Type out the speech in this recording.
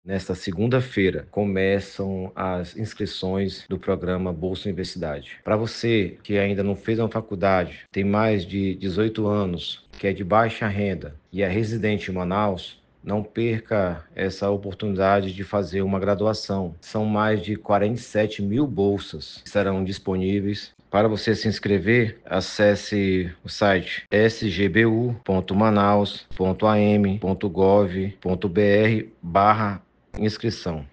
Nesta segunda-feira, começam as inscrições do programa Bolsa Universidade. Para você que ainda não fez uma faculdade, tem mais de 18 anos, que é de baixa renda e é residente em Manaus, não perca essa oportunidade de fazer uma graduação. São mais de 47 mil bolsas que serão disponíveis. Para você se inscrever, acesse o site sgbu.manaus.am.gov.br/inscrição.